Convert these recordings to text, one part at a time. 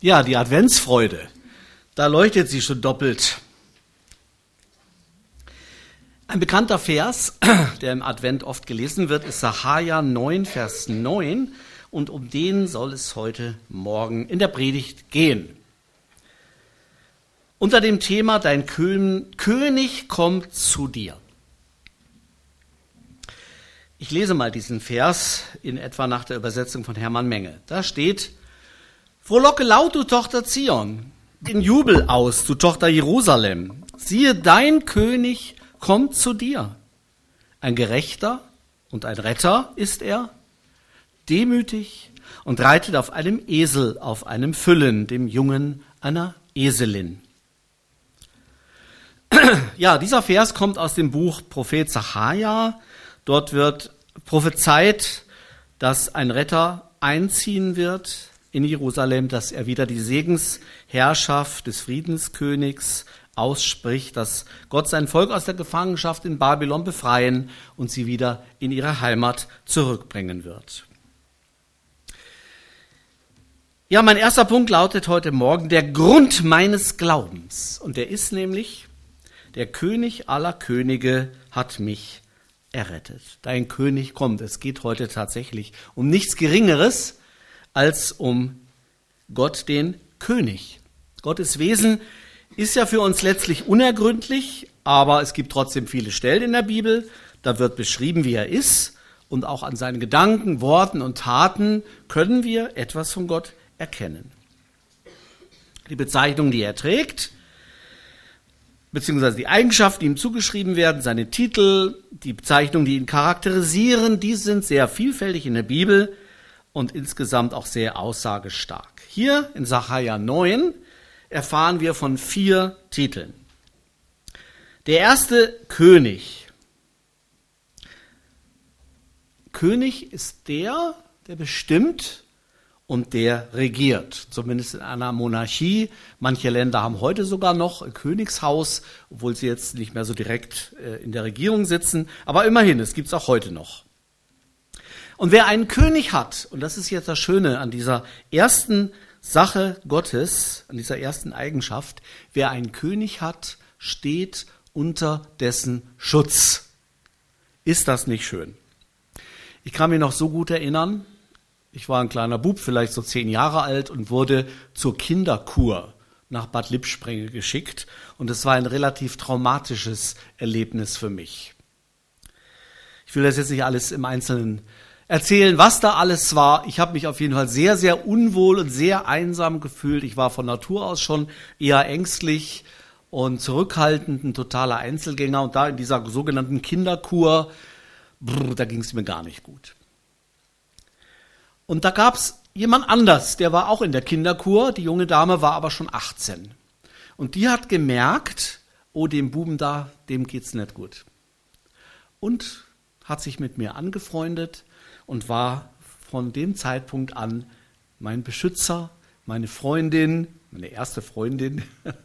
Ja, die Adventsfreude, da leuchtet sie schon doppelt. Ein bekannter Vers, der im Advent oft gelesen wird, ist Sacharja 9, Vers 9. Und um den soll es heute Morgen in der Predigt gehen. Unter dem Thema Dein König kommt zu dir. Ich lese mal diesen Vers in etwa nach der Übersetzung von Hermann Menge. Da steht: Frohlocke laut, du Tochter Zion, in Jubel aus, du Tochter Jerusalem. Siehe, dein König kommt zu dir. Ein Gerechter und ein Retter ist er, demütig und reitet auf einem Esel, auf einem Füllen, dem Jungen einer Eselin. Ja, dieser Vers kommt aus dem Buch Prophet Sacharja. Dort wird prophezeit, dass ein Retter einziehen wird in Jerusalem, dass er wieder die Segensherrschaft des Friedenskönigs ausspricht, dass Gott sein Volk aus der Gefangenschaft in Babylon befreien und sie wieder in ihre Heimat zurückbringen wird. Ja, mein erster Punkt lautet heute Morgen der Grund meines Glaubens. Und der ist nämlich: Der König aller Könige hat mich errettet. Dein König kommt. Es geht heute tatsächlich um nichts Geringeres als um Gott, den König. Gottes Wesen ist ja für uns letztlich unergründlich, aber es gibt trotzdem viele Stellen in der Bibel. Da wird beschrieben, wie er ist, und auch an seinen Gedanken, Worten und Taten können wir etwas von Gott erkennen. Die Bezeichnung, die er trägt, beziehungsweise die Eigenschaften, die ihm zugeschrieben werden, seine Titel, die Bezeichnungen, die ihn charakterisieren, die sind sehr vielfältig in der Bibel und insgesamt auch sehr aussagestark. Hier in Sacharja 9 erfahren wir von 4 Titeln. Der erste: König. König ist der bestimmt und der regiert, zumindest in einer Monarchie. Manche Länder haben heute sogar noch ein Königshaus, obwohl sie jetzt nicht mehr so direkt in der Regierung sitzen. Aber immerhin, es gibt es auch heute noch. Und wer einen König hat, und das ist jetzt das Schöne an dieser ersten Sache Gottes, an dieser ersten Eigenschaft: Wer einen König hat, steht unter dessen Schutz. Ist das nicht schön? Ich kann mich noch so gut erinnern, ich war ein kleiner Bub, vielleicht so 10 Jahre alt, und wurde zur Kinderkur nach Bad Lippspringe geschickt. Und es war ein relativ traumatisches Erlebnis für mich. Ich will das jetzt nicht alles im Einzelnen erzählen, was da alles war. Ich habe mich auf jeden Fall sehr, sehr unwohl und sehr einsam gefühlt. Ich war von Natur aus schon eher ängstlich und zurückhaltend, ein totaler Einzelgänger. Und da in dieser sogenannten Kinderkur, da ging es mir gar nicht gut. Und da gab es jemand anders, der war auch in der Kinderkur. Die junge Dame war aber schon 18. Und die hat gemerkt, oh, dem Buben da, dem geht's nicht gut. Und hat sich mit mir angefreundet und war von dem Zeitpunkt an mein Beschützer, meine Freundin, meine erste Freundin.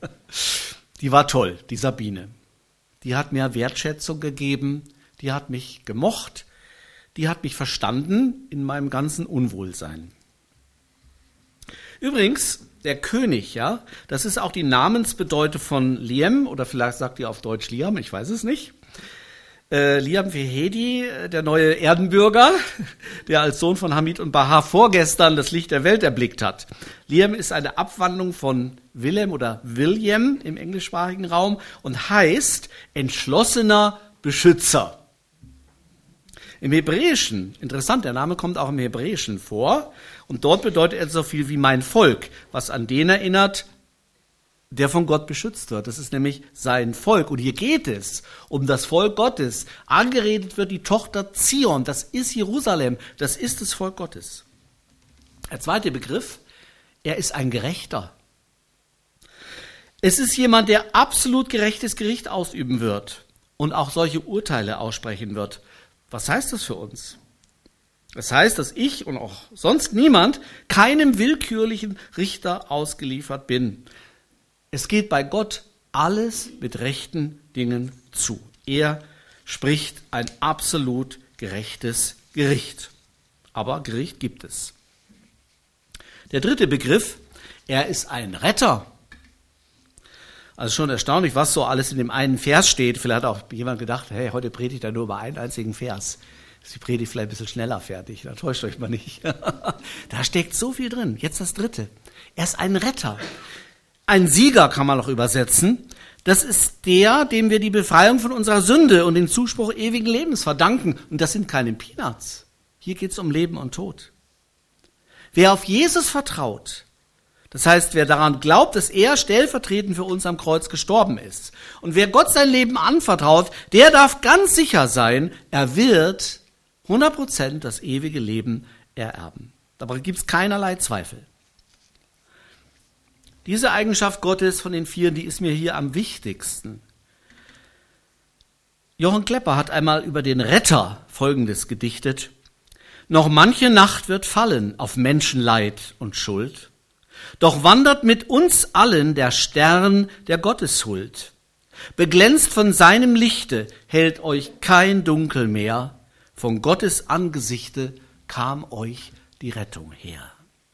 Die war toll, die Sabine. Die hat mir Wertschätzung gegeben, die hat mich gemocht, die hat mich verstanden in meinem ganzen Unwohlsein. Übrigens, der König, ja, das ist auch die Namensbedeutung von Liam, oder vielleicht sagt ihr auf Deutsch Liam, ich weiß es nicht. Liam Vehedi, der neue Erdenbürger, der als Sohn von Hamid und Bahar vorgestern das Licht der Welt erblickt hat. Liam ist eine Abwandlung von Willem oder William im englischsprachigen Raum und heißt entschlossener Beschützer. Im Hebräischen, interessant, der Name kommt auch im Hebräischen vor, und dort bedeutet er so viel wie mein Volk, was an den erinnert, der von Gott beschützt wird. Das ist nämlich sein Volk. Und hier geht es um das Volk Gottes. Angeredet wird die Tochter Zion, das ist Jerusalem, das ist das Volk Gottes. Der zweite Begriff: Er ist ein Gerechter. Es ist jemand, der absolut gerechtes Gericht ausüben wird und auch solche Urteile aussprechen wird. Was heißt das für uns? Das heißt, dass ich und auch sonst niemand keinem willkürlichen Richter ausgeliefert bin. Es geht bei Gott alles mit rechten Dingen zu. Er spricht ein absolut gerechtes Gericht. Aber Gericht gibt es. Der dritte Begriff: Er ist ein Retter. Also schon erstaunlich, was so alles in dem einen Vers steht. Vielleicht hat auch jemand gedacht, hey, heute predigt er nur über einen einzigen Vers. Ist die Predigt vielleicht ein bisschen schneller fertig. Da täuscht euch mal nicht. Da steckt so viel drin. Jetzt das Dritte. Er ist ein Retter. Ein Sieger kann man noch übersetzen. Das ist der, dem wir die Befreiung von unserer Sünde und den Zuspruch ewigen Lebens verdanken. Und das sind keine Peanuts. Hier geht es um Leben und Tod. Wer auf Jesus vertraut, das heißt, wer daran glaubt, dass er stellvertretend für uns am Kreuz gestorben ist, und wer Gott sein Leben anvertraut, der darf ganz sicher sein, er wird 100% das ewige Leben ererben. Dabei gibt es keinerlei Zweifel. Diese Eigenschaft Gottes von den vier, die ist mir hier am wichtigsten. Johann Klepper hat einmal über den Retter Folgendes gedichtet: Noch manche Nacht wird fallen auf Menschenleid und Schuld, doch wandert mit uns allen der Stern der Gotteshuld. Beglänzt von seinem Lichte hält euch kein Dunkel mehr, von Gottes Angesichte kam euch die Rettung her.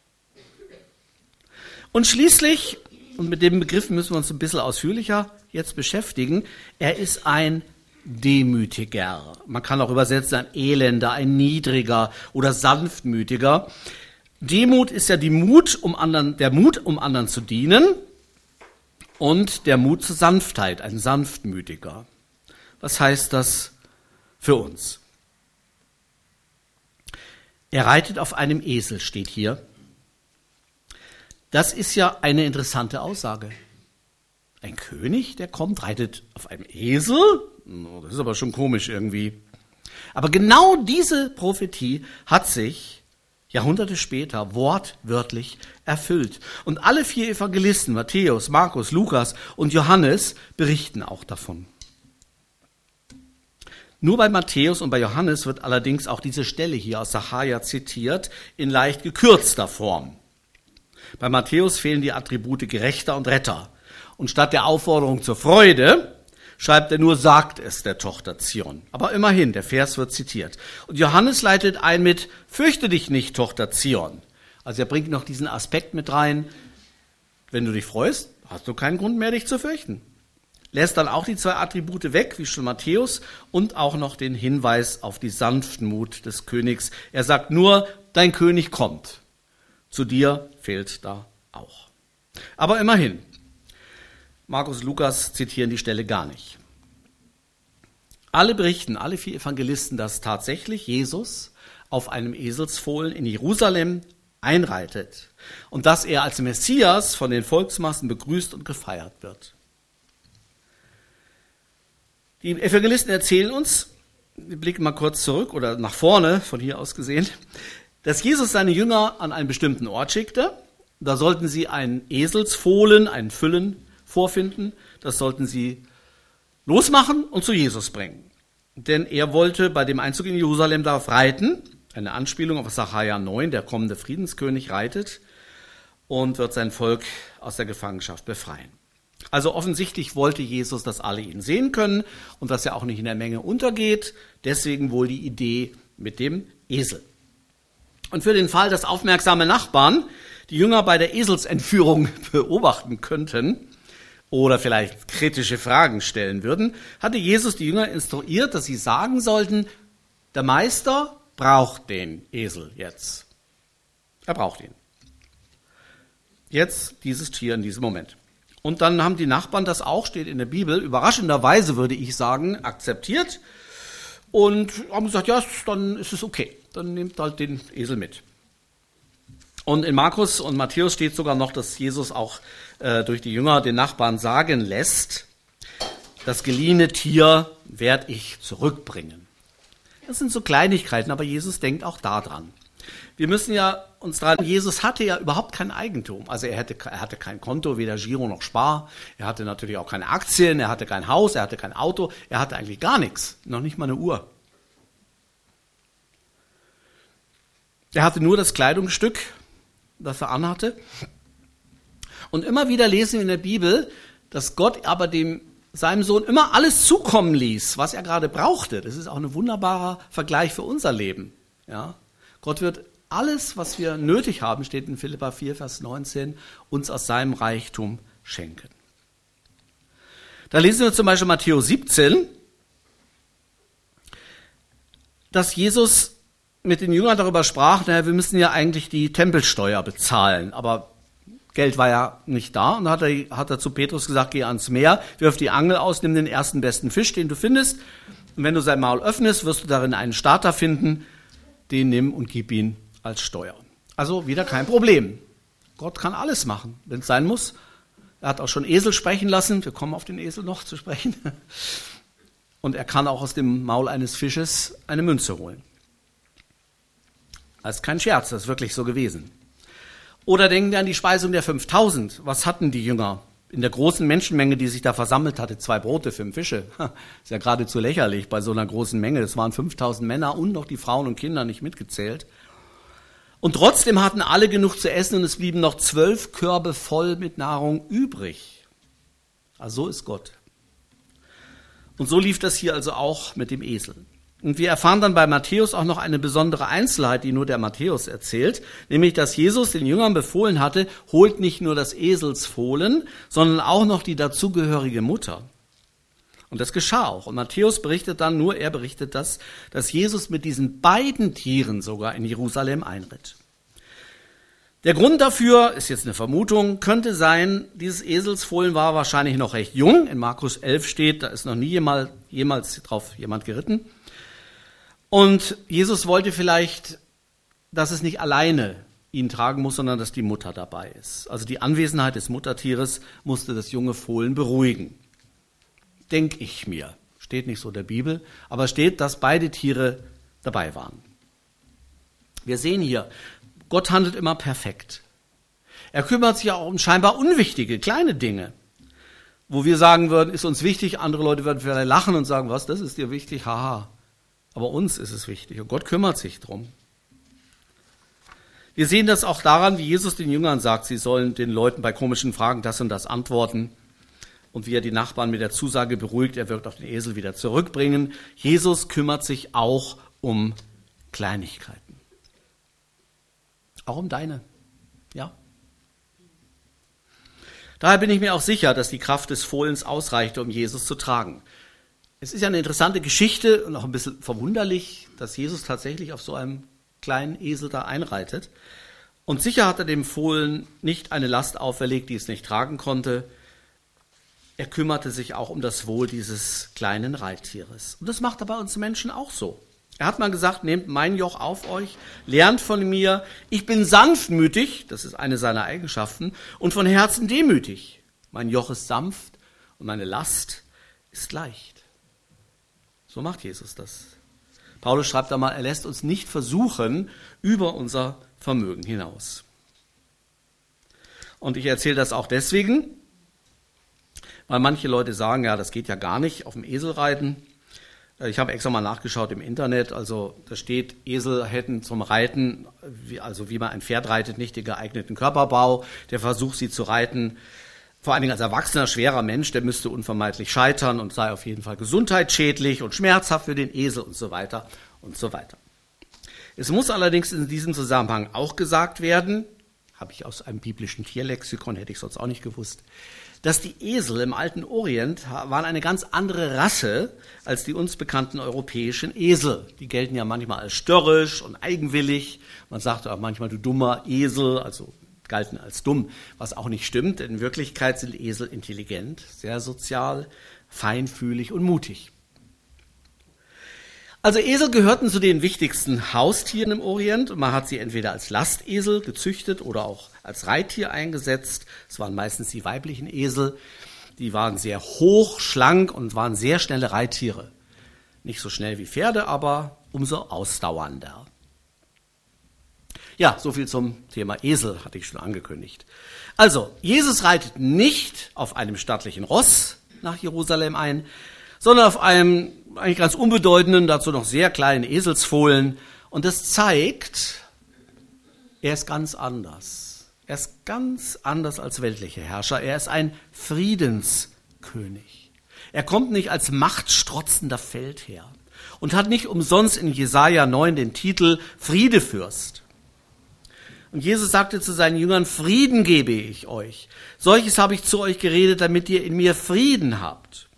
Und schließlich, und mit dem Begriff müssen wir uns ein bisschen ausführlicher jetzt beschäftigen, er ist ein Demütiger. Man kann auch übersetzen, ein Elender, ein Niedriger oder Sanftmütiger. Demut ist ja der Mut, um anderen zu dienen, und der Mut zur Sanftheit, ein Sanftmütiger. Was heißt das für uns? Er reitet auf einem Esel, steht hier. Das ist ja eine interessante Aussage. Ein König, der kommt, reitet auf einem Esel? Das ist aber schon komisch irgendwie. Aber genau diese Prophetie hat sich Jahrhunderte später wortwörtlich erfüllt. Und alle vier Evangelisten, Matthäus, Markus, Lukas und Johannes, berichten auch davon. Nur bei Matthäus und bei Johannes wird allerdings auch diese Stelle hier aus Sacharja zitiert, in leicht gekürzter Form. Bei Matthäus fehlen die Attribute Gerechter und Retter. Und statt der Aufforderung zur Freude schreibt er nur, sagt es der Tochter Zion. Aber immerhin, der Vers wird zitiert. Und Johannes leitet ein mit, fürchte dich nicht, Tochter Zion. Also er bringt noch diesen Aspekt mit rein, wenn du dich freust, hast du keinen Grund mehr, dich zu fürchten. Lässt dann auch die zwei Attribute weg, wie schon Matthäus, und auch noch den Hinweis auf die Sanftmut des Königs. Er sagt nur, dein König kommt. Zu dir fehlt da auch. Aber immerhin, Markus und Lukas zitieren die Stelle gar nicht. Alle berichten, alle vier Evangelisten, dass tatsächlich Jesus auf einem Eselsfohlen in Jerusalem einreitet und dass er als Messias von den Volksmassen begrüßt und gefeiert wird. Die Evangelisten erzählen uns, wir blicken mal kurz zurück oder nach vorne, von hier aus gesehen, dass Jesus seine Jünger an einen bestimmten Ort schickte. Da sollten sie einen Eselsfohlen, einen Füllen vorfinden. Das sollten sie losmachen und zu Jesus bringen. Denn er wollte bei dem Einzug in Jerusalem darauf reiten, eine Anspielung auf Sacharja 9, der kommende Friedenskönig reitet und wird sein Volk aus der Gefangenschaft befreien. Also offensichtlich wollte Jesus, dass alle ihn sehen können und dass er auch nicht in der Menge untergeht. Deswegen wohl die Idee mit dem Esel. Und für den Fall, dass aufmerksame Nachbarn die Jünger bei der Eselsentführung beobachten könnten oder vielleicht kritische Fragen stellen würden, hatte Jesus die Jünger instruiert, dass sie sagen sollten, der Meister braucht den Esel jetzt. Er braucht ihn. Jetzt dieses Tier in diesem Moment. Und dann haben die Nachbarn, das auch steht in der Bibel, überraschenderweise würde ich sagen, akzeptiert und haben gesagt, ja, dann ist es okay. Dann nehmt halt den Esel mit. Und in Markus und Matthäus steht sogar noch, dass Jesus auch durch die Jünger den Nachbarn sagen lässt, das geliehene Tier werde ich zurückbringen. Das sind so Kleinigkeiten, aber Jesus denkt auch daran. Wir müssen ja uns dran, Jesus hatte ja überhaupt kein Eigentum. Also er hatte kein Konto, weder Giro noch Spar. Er hatte natürlich auch keine Aktien, er hatte kein Haus, er hatte kein Auto, er hatte eigentlich gar nichts, noch nicht mal eine Uhr. Er hatte nur das Kleidungsstück, das er anhatte. Und immer wieder lesen wir in der Bibel, dass Gott aber seinem Sohn immer alles zukommen ließ, was er gerade brauchte. Das ist auch ein wunderbarer Vergleich für unser Leben. Ja? Gott wird alles, was wir nötig haben, steht in Philipper 4, Vers 19, uns aus seinem Reichtum schenken. Da lesen wir zum Beispiel Matthäus 17, dass Jesus mit den Jüngern darüber sprach, naja, wir müssen ja eigentlich die Tempelsteuer bezahlen, aber Geld war ja nicht da. Und dann hat er zu Petrus gesagt, geh ans Meer, wirf die Angel aus, nimm den ersten besten Fisch, den du findest. Und wenn du sein Maul öffnest, wirst du darin einen Starter finden, den nimm und gib ihn als Steuer. Also wieder kein Problem. Gott kann alles machen, wenn es sein muss. Er hat auch schon Esel sprechen lassen. Wir kommen auf den Esel noch zu sprechen. Und er kann auch aus dem Maul eines Fisches eine Münze holen. Das ist kein Scherz, das ist wirklich so gewesen. Oder denken wir an die Speisung der 5000. Was hatten die Jünger in der großen Menschenmenge, die sich da versammelt hatte? 2 Brote, 5 Fische. Ist ja geradezu lächerlich bei so einer großen Menge. Das waren 5000 Männer und noch die Frauen und Kinder nicht mitgezählt. Und trotzdem hatten alle genug zu essen und es blieben noch 12 Körbe voll mit Nahrung übrig. Also so ist Gott. Und so lief das hier also auch mit dem Esel. Und wir erfahren dann bei Matthäus auch noch eine besondere Einzelheit, die nur der Matthäus erzählt, nämlich, dass Jesus den Jüngern befohlen hatte, holt nicht nur das Eselsfohlen, sondern auch noch die dazugehörige Mutter. Und das geschah auch. Und Matthäus berichtet dann, nur er berichtet das, dass Jesus mit diesen beiden Tieren sogar in Jerusalem einritt. Der Grund dafür, ist jetzt eine Vermutung, könnte sein, dieses Eselsfohlen war wahrscheinlich noch recht jung. In Markus 11 steht, da ist noch nie jemals drauf jemand geritten. Und Jesus wollte vielleicht, dass es nicht alleine ihn tragen muss, sondern dass die Mutter dabei ist. Also die Anwesenheit des Muttertieres musste das junge Fohlen beruhigen. Denke ich mir. Steht nicht so in der Bibel, aber steht, dass beide Tiere dabei waren. Wir sehen hier, Gott handelt immer perfekt. Er kümmert sich auch um scheinbar unwichtige, kleine Dinge, wo wir sagen würden, ist uns wichtig, andere Leute würden vielleicht lachen und sagen, was, das ist dir wichtig, haha. Aber uns ist es wichtig und Gott kümmert sich drum. Wir sehen das auch daran, wie Jesus den Jüngern sagt, sie sollen den Leuten bei komischen Fragen das und das antworten. Und wie er die Nachbarn mit der Zusage beruhigt, er wird auch den Esel wieder zurückbringen. Jesus kümmert sich auch um Kleinigkeiten. Auch um deine, ja. Daher bin ich mir auch sicher, dass die Kraft des Fohlens ausreichte, um Jesus zu tragen. Es ist ja eine interessante Geschichte und auch ein bisschen verwunderlich, dass Jesus tatsächlich auf so einem kleinen Esel da einreitet. Und sicher hat er dem Fohlen nicht eine Last auferlegt, die es nicht tragen konnte. Er kümmerte sich auch um das Wohl dieses kleinen Reittieres. Und das macht er bei uns Menschen auch so. Er hat mal gesagt, nehmt mein Joch auf euch, lernt von mir. Ich bin sanftmütig, das ist eine seiner Eigenschaften, und von Herzen demütig. Mein Joch ist sanft und meine Last ist leicht. So macht Jesus das. Paulus schreibt da mal, er lässt uns nicht versuchen über unser Vermögen hinaus. Und ich erzähle das auch deswegen, weil manche Leute sagen, ja, das geht ja gar nicht, auf dem Esel reiten. Ich habe extra mal nachgeschaut im Internet, also da steht, Esel hätten zum Reiten, wie man ein Pferd reitet, nicht den geeigneten Körperbau. Der Versuch, sie zu reiten, vor allen Dingen als erwachsener, schwerer Mensch, der müsste unvermeidlich scheitern und sei auf jeden Fall gesundheitsschädlich und schmerzhaft für den Esel und so weiter und so weiter. Es muss allerdings in diesem Zusammenhang auch gesagt werden, habe ich aus einem biblischen Tierlexikon, hätte ich sonst auch nicht gewusst, dass die Esel im alten Orient waren eine ganz andere Rasse als die uns bekannten europäischen Esel. Die gelten ja manchmal als störrisch und eigenwillig. Man sagt auch manchmal, du dummer Esel, also galten als dumm, was auch nicht stimmt. In Wirklichkeit sind Esel intelligent, sehr sozial, feinfühlig und mutig. Also Esel gehörten zu den wichtigsten Haustieren im Orient. Man hat sie entweder als Lastesel gezüchtet oder auch als Reittier eingesetzt. Es waren meistens die weiblichen Esel. Die waren sehr hoch, schlank und waren sehr schnelle Reittiere. Nicht so schnell wie Pferde, aber umso ausdauernder. Ja, so viel zum Thema Esel, hatte ich schon angekündigt. Also, Jesus reitet nicht auf einem stattlichen Ross nach Jerusalem ein, sondern auf einem eigentlich ganz unbedeutenden, dazu noch sehr kleinen Eselsfohlen. Und das zeigt, er ist ganz anders. Er ist ganz anders als weltliche Herrscher. Er ist ein Friedenskönig. Er kommt nicht als machtstrotzender Feldherr und hat nicht umsonst in Jesaja 9 den Titel Friedefürst. Und Jesus sagte zu seinen Jüngern, Frieden gebe ich euch. Solches habe ich zu euch geredet, damit ihr in mir Frieden habt.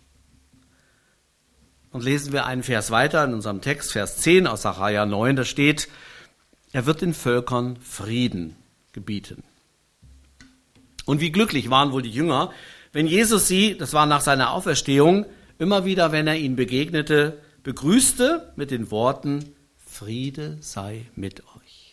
Und lesen wir einen Vers weiter in unserem Text, Vers 10 aus Sacharja 9, da steht, er wird den Völkern Frieden gebieten. Und wie glücklich waren wohl die Jünger, wenn Jesus sie, das war nach seiner Auferstehung, immer wieder, wenn er ihnen begegnete, begrüßte mit den Worten, Friede sei mit euch.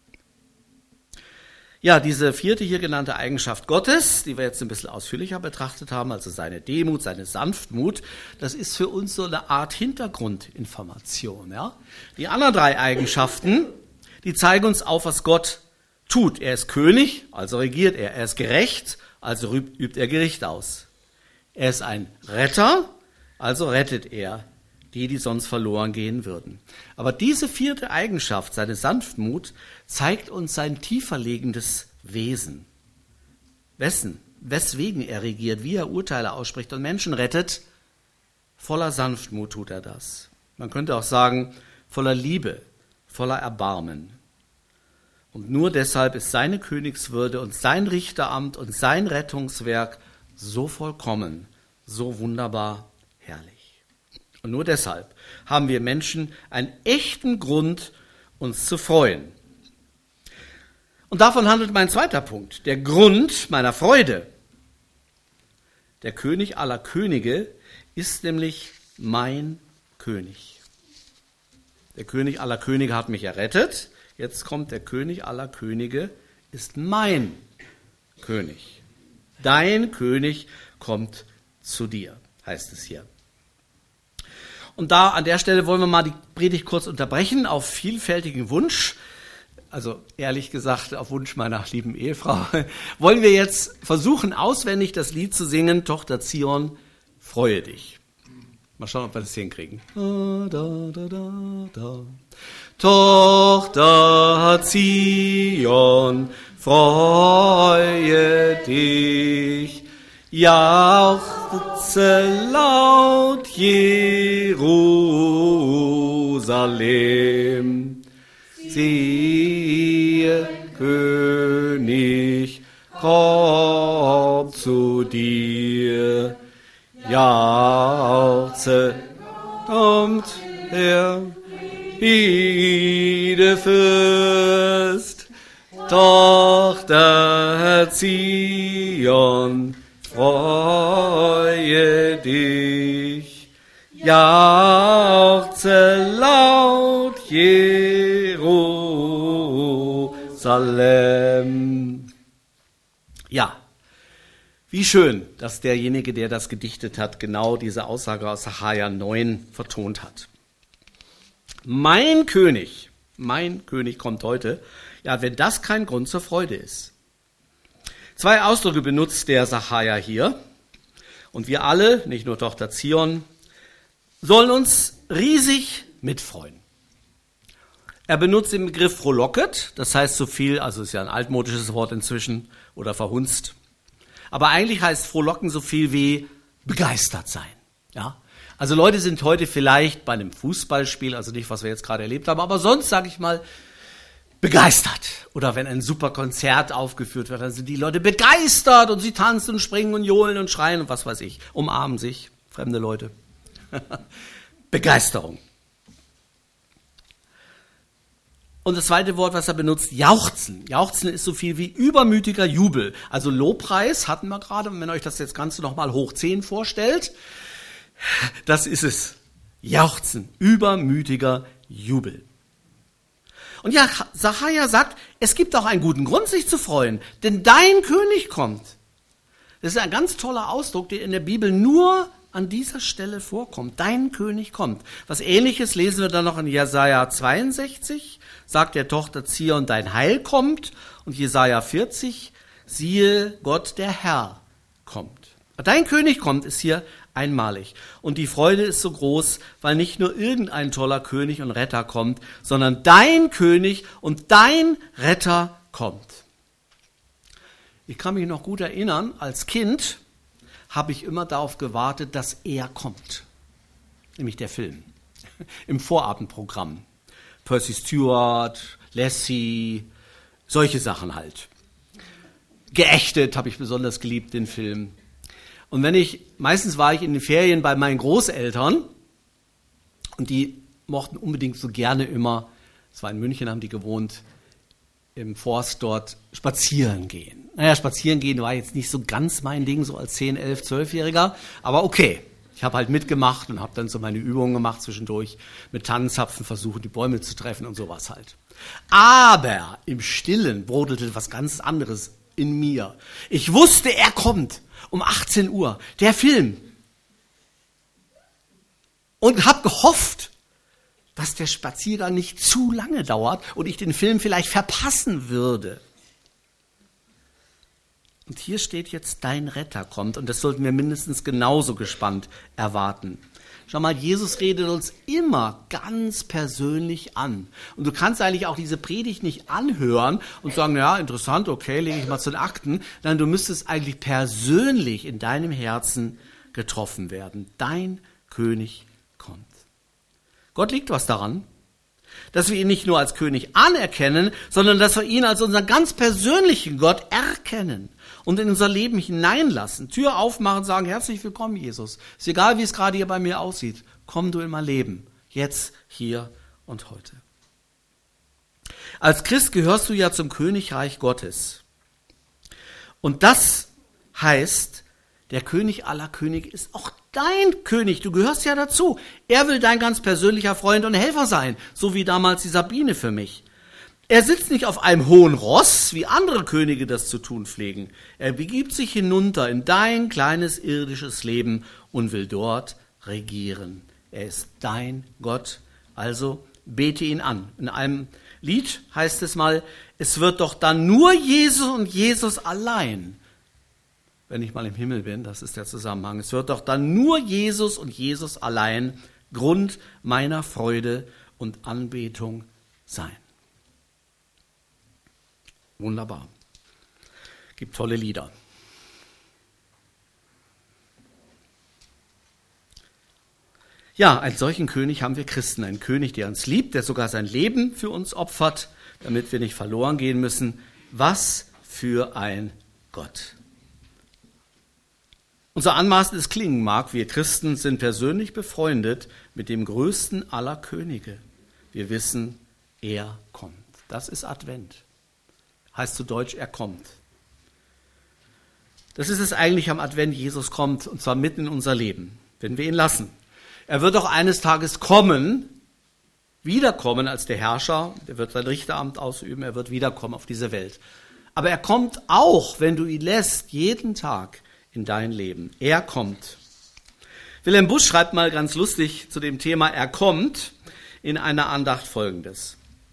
Ja, diese vierte hier genannte Eigenschaft Gottes, die wir jetzt ein bisschen ausführlicher betrachtet haben, also seine Demut, seine Sanftmut, das ist für uns so eine Art Hintergrundinformation. Ja? Die anderen drei Eigenschaften, die zeigen uns auf, was Gott tut. Er ist König, also regiert er. Er ist gerecht, also übt er Gericht aus. Er ist ein Retter, also rettet er die sonst verloren gehen würden. Aber diese vierte Eigenschaft, seine Sanftmut, zeigt uns sein tiefer liegendes Wesen. Weswegen er regiert, wie er Urteile ausspricht und Menschen rettet, voller Sanftmut tut er das. Man könnte auch sagen, voller Liebe, voller Erbarmen. Und nur deshalb ist seine Königswürde und sein Richteramt und sein Rettungswerk so vollkommen, so wunderbar herrlich. Und nur deshalb haben wir Menschen einen echten Grund, uns zu freuen. Und davon handelt mein zweiter Punkt, der Grund meiner Freude. Der König aller Könige ist nämlich mein König. Der König aller Könige hat mich errettet. Jetzt kommt der König aller Könige, ist mein König. Dein König kommt zu dir, heißt es hier. Und da an der Stelle wollen wir mal die Predigt kurz unterbrechen auf vielfältigen Wunsch. Also ehrlich gesagt, auf Wunsch meiner lieben Ehefrau, wollen wir jetzt versuchen, auswendig das Lied zu singen, Tochter Zion, freue dich. Mal schauen, ob wir das hinkriegen. Tochter Zion, freue dich, jauchze laut Jerusalem, siehe, König kommt zu dir, jauchze, kommt her, Friedefürst, Tochter Zion, freue dich, jauchze laut Jerusalem. Ja, wie schön, dass derjenige, der das gedichtet hat, genau diese Aussage aus Sacharja 9 vertont hat. Mein König kommt heute. Ja, wenn das kein Grund zur Freude ist. Zwei Ausdrücke benutzt der Sacharja hier. Und wir alle, nicht nur Tochter Zion, sollen uns riesig mitfreuen. Er benutzt den Begriff frohlocket, das heißt so viel, also ist ja ein altmodisches Wort inzwischen oder verhunzt. Aber eigentlich heißt frohlocken so viel wie begeistert sein. Ja? Also Leute sind heute vielleicht bei einem Fußballspiel, also nicht, was wir jetzt gerade erlebt haben, aber sonst, sage ich mal, begeistert. Oder wenn ein super Konzert aufgeführt wird, dann sind die Leute begeistert und sie tanzen und springen und johlen und schreien und was weiß ich, umarmen sich, fremde Leute. Begeisterung. Und das zweite Wort, was er benutzt, jauchzen. Jauchzen ist so viel wie übermütiger Jubel. Also Lobpreis hatten wir gerade. Und wenn ihr euch das jetzt Ganze nochmal hoch 10 vorstellt, das ist es. Jauchzen, übermütiger Jubel. Und ja, Sacharja sagt, es gibt auch einen guten Grund, sich zu freuen, denn dein König kommt. Das ist ein ganz toller Ausdruck, der in der Bibel nur an dieser Stelle vorkommt. Dein König kommt. Was Ähnliches lesen wir dann noch in Jesaja 62, sagt der Tochter Zion, dein Heil kommt. Und Jesaja 40, siehe, Gott, der Herr, kommt. Dein König kommt ist hier einmalig. Und die Freude ist so groß, weil nicht nur irgendein toller König und Retter kommt, sondern dein König und dein Retter kommt. Ich kann mich noch gut erinnern, als Kind habe ich immer darauf gewartet, dass er kommt. Nämlich der Film. Im Vorabendprogramm. Percy Stewart, Lassie, Solche Sachen halt. Geächtet habe ich besonders geliebt, den Film. Und meistens war ich in den Ferien bei meinen Großeltern und die mochten unbedingt so gerne immer, das war in München, haben die gewohnt, im Forst dort spazieren gehen. Naja, spazieren gehen war jetzt nicht so ganz mein Ding, so als 10-, 11-, 12-Jähriger, aber okay. Ich habe halt mitgemacht und habe dann so meine Übungen gemacht zwischendurch, mit Tannenzapfen versuchen, die Bäume zu treffen und sowas halt. Aber im Stillen brodelte was ganz anderes in mir. Ich wusste, er kommt um 18 Uhr, der Film. Und habe gehofft, dass der Spaziergang nicht zu lange dauert und ich den Film vielleicht verpassen würde. Und hier steht jetzt, dein Retter kommt. Und das sollten wir mindestens genauso gespannt erwarten. Schau mal, Jesus redet uns immer ganz persönlich an. Und du kannst eigentlich auch diese Predigt nicht anhören und sagen, ja, interessant, okay, lege ich mal zu den Akten. Nein, du müsstest eigentlich persönlich in deinem Herzen getroffen werden. Dein König kommt. Gott liegt was daran, dass wir ihn nicht nur als König anerkennen, sondern dass wir ihn als unseren ganz persönlichen Gott erkennen und in unser Leben hineinlassen. Tür aufmachen, sagen, herzlich willkommen, Jesus. Ist egal, wie es gerade hier bei mir aussieht. Komm du in mein Leben. Jetzt, hier und heute. Als Christ gehörst du ja zum Königreich Gottes. Und das heißt, der König aller Könige ist auch dein König. Du gehörst ja dazu. Er will dein ganz persönlicher Freund und Helfer sein, so wie damals die Sabine für mich. Er sitzt nicht auf einem hohen Ross, wie andere Könige das zu tun pflegen. Er begibt sich hinunter in dein kleines irdisches Leben und will dort regieren. Er ist dein Gott, also bete ihn an. In einem Lied heißt es mal, es wird doch dann nur Jesus und Jesus allein, wenn ich mal im Himmel bin, das ist der Zusammenhang. Es wird doch dann nur Jesus und Jesus allein Grund meiner Freude und Anbetung sein. Wunderbar. Gibt tolle Lieder. Ja, einen solchen König haben wir Christen. Einen König, der uns liebt, der sogar sein Leben für uns opfert, damit wir nicht verloren gehen müssen. Was für ein Gott. Und so anmaßend es klingen mag, wir Christen sind persönlich befreundet mit dem größten aller Könige. Wir wissen, er kommt. Das ist Advent. Heißt zu Deutsch, er kommt. Das ist es eigentlich am Advent, Jesus kommt, und zwar mitten in unser Leben, wenn wir ihn lassen. Er wird auch eines Tages kommen, wiederkommen als der Herrscher, der wird sein Richteramt ausüben, er wird wiederkommen auf diese Welt. Aber er kommt auch, wenn du ihn lässt, jeden Tag in dein Leben. Er kommt. Wilhelm Busch schreibt mal ganz lustig zu dem Thema Er kommt in einer Andacht Folgendes.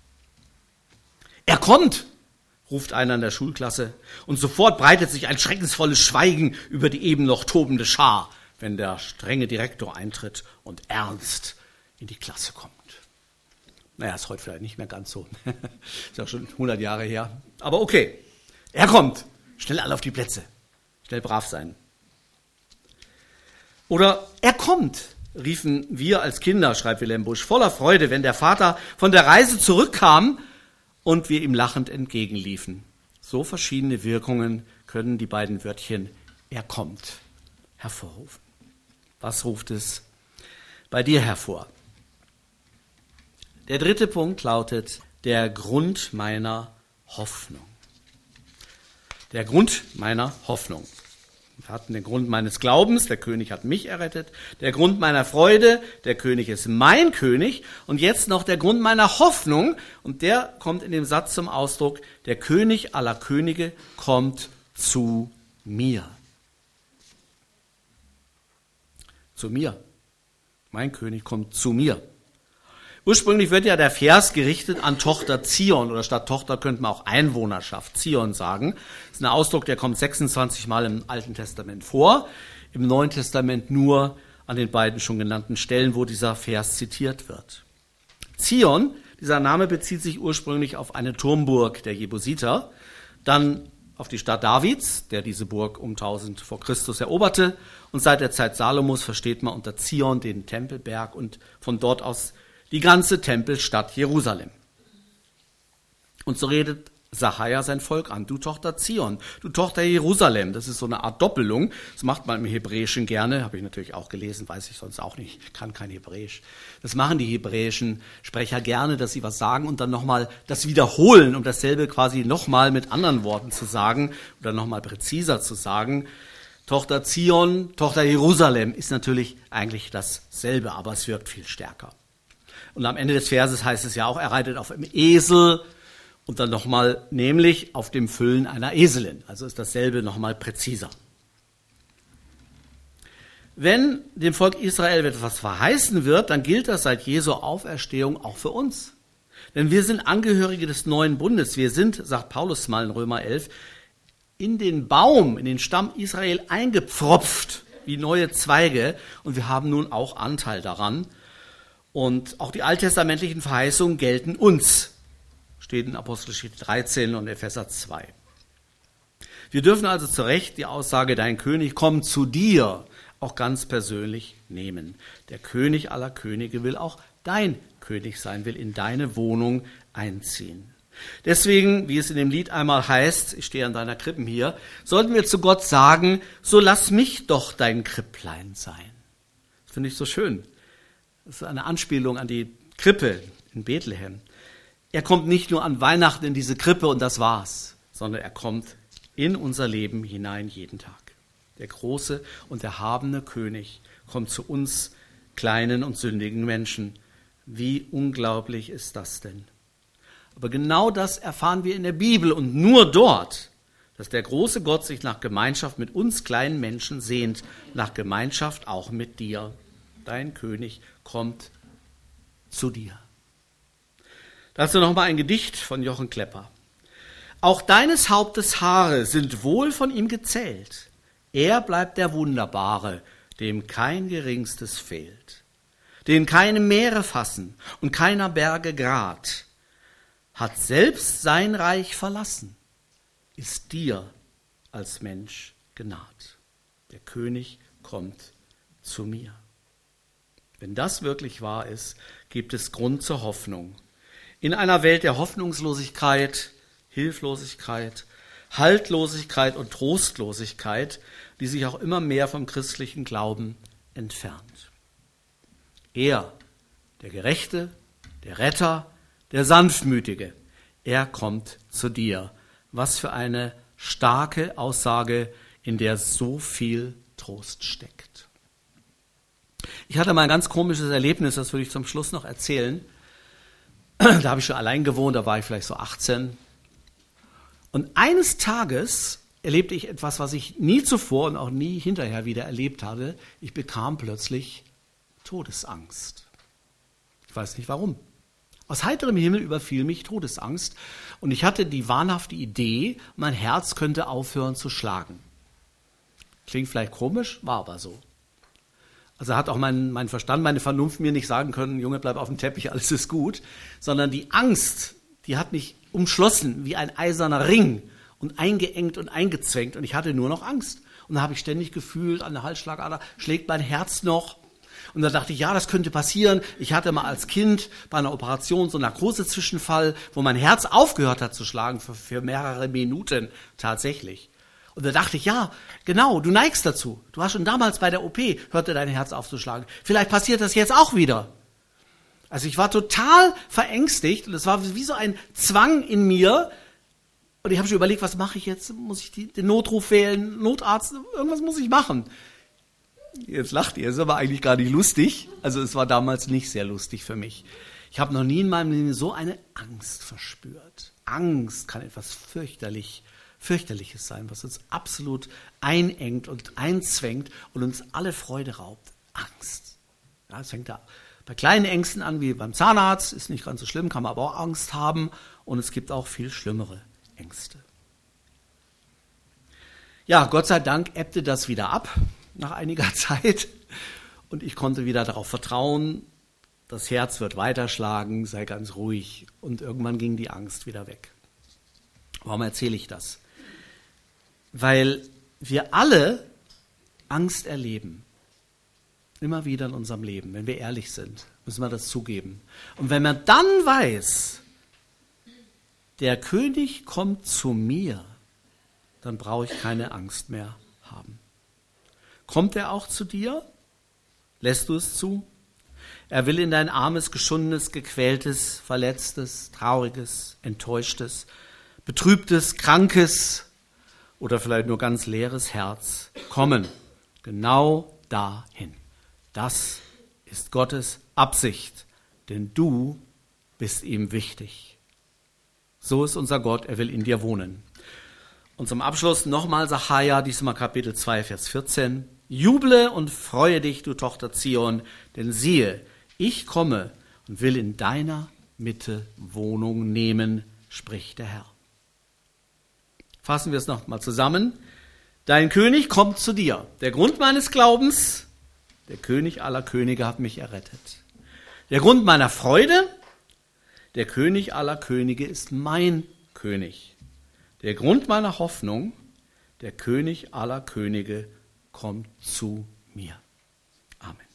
Er kommt, ruft einer in der Schulklasse, und sofort breitet sich ein schreckensvolles Schweigen über die eben noch tobende Schar, wenn der strenge Direktor eintritt und ernst in die Klasse kommt. Naja, ist heute vielleicht nicht mehr ganz so. Ist ja schon 100 Jahre her. Aber okay, er kommt. Schnell alle auf die Plätze. Schnell brav sein. Oder er kommt, riefen wir als Kinder, schreibt Wilhelm Busch, voller Freude, wenn der Vater von der Reise zurückkam und wir ihm lachend entgegenliefen. So verschiedene Wirkungen können die beiden Wörtchen er kommt hervorrufen. Was ruft es bei dir hervor? Der dritte Punkt lautet, der Grund meiner Hoffnung. Der Grund meiner Hoffnung. Wir hatten den Grund meines Glaubens, der König hat mich errettet. Der Grund meiner Freude, der König ist mein König. Und jetzt noch der Grund meiner Hoffnung. Und der kommt in dem Satz zum Ausdruck, der König aller Könige kommt zu mir. Zu mir. Mein König kommt zu mir. Ursprünglich wird ja der Vers gerichtet an Tochter Zion, oder statt Tochter könnte man auch Einwohnerschaft Zion sagen. Das ist ein Ausdruck, der kommt 26 Mal im Alten Testament vor, im Neuen Testament nur an den beiden schon genannten Stellen, wo dieser Vers zitiert wird. Zion, dieser Name bezieht sich ursprünglich auf eine Turmburg der Jebusiter, dann auf die Stadt Davids, der diese Burg um 1000 vor Christus eroberte, und seit der Zeit Salomos versteht man unter Zion den Tempelberg und von dort aus die ganze Tempelstadt Jerusalem. Und so redet Sacharja sein Volk an. Du Tochter Zion, du Tochter Jerusalem. Das ist so eine Art Doppelung. Das macht man im Hebräischen gerne. Habe ich natürlich auch gelesen, weiß ich sonst auch nicht. Kann kein Hebräisch. Das machen die hebräischen Sprecher gerne, dass sie was sagen und dann nochmal das wiederholen, um dasselbe quasi nochmal mit anderen Worten zu sagen oder nochmal präziser zu sagen. Tochter Zion, Tochter Jerusalem ist natürlich eigentlich dasselbe, aber es wirkt viel stärker. Und am Ende des Verses heißt es ja auch, er reitet auf einem Esel und dann nochmal, nämlich auf dem Füllen einer Eselin. Also ist dasselbe nochmal präziser. Wenn dem Volk Israel etwas verheißen wird, dann gilt das seit Jesu Auferstehung auch für uns. Denn wir sind Angehörige des neuen Bundes. Wir sind, sagt Paulus mal in Römer 11, in den Baum, in den Stamm Israel eingepfropft, wie neue Zweige. Und wir haben nun auch Anteil daran. Und auch die alttestamentlichen Verheißungen gelten uns. Steht in Apostelgeschichte 13 und Epheser 2. Wir dürfen also zu Recht die Aussage, dein König kommt zu dir, auch ganz persönlich nehmen. Der König aller Könige will auch dein König sein, will in deine Wohnung einziehen. Deswegen, wie es in dem Lied einmal heißt, ich stehe an deiner Krippen hier, sollten wir zu Gott sagen, so lass mich doch dein Kripplein sein. Das finde ich so schön. Das ist eine Anspielung an die Krippe in Bethlehem. Er kommt nicht nur an Weihnachten in diese Krippe und das war's, sondern er kommt in unser Leben hinein jeden Tag. Der große und erhabene König kommt zu uns kleinen und sündigen Menschen. Wie unglaublich ist das denn? Aber genau das erfahren wir in der Bibel und nur dort, dass der große Gott sich nach Gemeinschaft mit uns kleinen Menschen sehnt, nach Gemeinschaft auch mit dir. Dein König kommt zu dir. Dazu nochmal ein Gedicht von Jochen Klepper. Auch deines Hauptes Haare sind wohl von ihm gezählt. Er bleibt der Wunderbare, dem kein Geringstes fehlt. Den keine Meere fassen und keiner Berge Grat. Hat selbst sein Reich verlassen, ist dir als Mensch genaht. Der König kommt zu mir. Wenn das wirklich wahr ist, gibt es Grund zur Hoffnung. In einer Welt der Hoffnungslosigkeit, Hilflosigkeit, Haltlosigkeit und Trostlosigkeit, die sich auch immer mehr vom christlichen Glauben entfernt. Er, der Gerechte, der Retter, der Sanftmütige, er kommt zu dir. Was für eine starke Aussage, in der so viel Trost steckt. Ich hatte mal ein ganz komisches Erlebnis, das würde ich zum Schluss noch erzählen. Da habe ich schon allein gewohnt, da war ich vielleicht so 18. Und eines Tages erlebte ich etwas, was ich nie zuvor und auch nie hinterher wieder erlebt hatte. Ich bekam plötzlich Todesangst. Ich weiß nicht warum. Aus heiterem Himmel überfiel mich Todesangst und ich hatte die wahnhafte Idee, mein Herz könnte aufhören zu schlagen. Klingt vielleicht komisch, war aber so. Also hat auch mein Verstand, meine Vernunft mir nicht sagen können, Junge, bleib auf dem Teppich, alles ist gut, sondern die Angst, die hat mich umschlossen wie ein eiserner Ring und eingeengt und eingezwängt und ich hatte nur noch Angst. Und da habe ich ständig gefühlt, an der Halsschlagader schlägt mein Herz noch. Und da dachte ich, ja, das könnte passieren. Ich hatte mal als Kind bei einer Operation so einen Narkosezwischenfall, wo mein Herz aufgehört hat zu schlagen für mehrere Minuten tatsächlich. Und da dachte ich, ja, genau, du neigst dazu. Du hast schon damals bei der OP, hörte dein Herz aufzuschlagen. Vielleicht passiert das jetzt auch wieder. Also ich war total verängstigt und es war wie so ein Zwang in mir. Und ich habe schon überlegt, was mache ich jetzt? Muss ich den Notruf wählen, Notarzt, irgendwas muss ich machen. Jetzt lacht ihr, ist aber eigentlich gar nicht lustig. Also es war damals nicht sehr lustig für mich. Ich habe noch nie in meinem Leben so eine Angst verspürt. Angst kann etwas Fürchterliches sein, was uns absolut einengt und einzwängt und uns alle Freude raubt. Angst. Ja, es fängt da bei kleinen Ängsten an, wie beim Zahnarzt, ist nicht ganz so schlimm, kann man aber auch Angst haben. Und es gibt auch viel schlimmere Ängste. Ja, Gott sei Dank ebbte das wieder ab nach einiger Zeit und ich konnte wieder darauf vertrauen, das Herz wird weiterschlagen, sei ganz ruhig und irgendwann ging die Angst wieder weg. Warum erzähle ich das? Weil wir alle Angst erleben, immer wieder in unserem Leben, wenn wir ehrlich sind, müssen wir das zugeben. Und wenn man dann weiß, der König kommt zu mir, dann brauche ich keine Angst mehr haben. Kommt er auch zu dir? Lässt du es zu? Er will in dein armes, geschundenes, gequältes, verletztes, trauriges, enttäuschtes, betrübtes, krankes oder vielleicht nur ganz leeres Herz kommen. Genau dahin. Das ist Gottes Absicht, denn du bist ihm wichtig. So ist unser Gott, er will in dir wohnen. Und zum Abschluss nochmal Sacharja, diesmal Kapitel 2, Vers 14. Juble und freue dich, du Tochter Zion, denn siehe, ich komme und will in deiner Mitte Wohnung nehmen, spricht der Herr. Fassen wir es nochmal zusammen. Dein König kommt zu dir. Der Grund meines Glaubens, der König aller Könige hat mich errettet. Der Grund meiner Freude, der König aller Könige ist mein König. Der Grund meiner Hoffnung, der König aller Könige kommt zu mir. Amen.